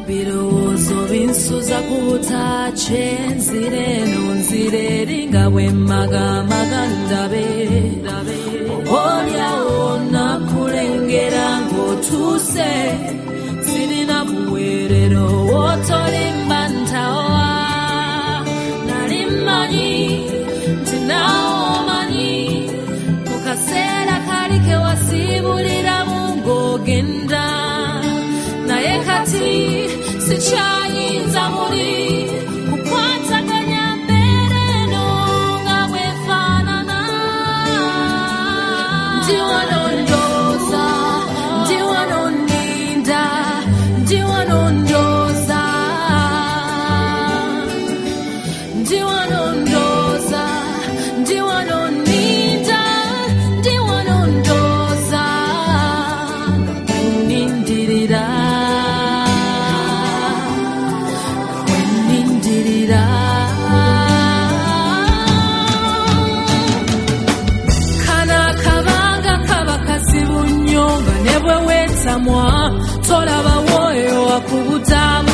Birozo binsuza kutache nzire nonzire ringawe magamandabe Olya ona kulengera ngotuse Sirina buwerero otolimba ntawa Nalimani tinaomani Mukasera kalike wasibulira mungogenda Naye kati sichayinza muri kukwataganya mbere nonga wefanana Ndiwanondoza, ndiwanoninda, ndiwanondoza Ndiwanondoza, ndiwanoninda, ndiwanondoza Nindirira Kana kabanga kabakasi bunyonga nebwe wetsamwa tolaba woyo akubutamu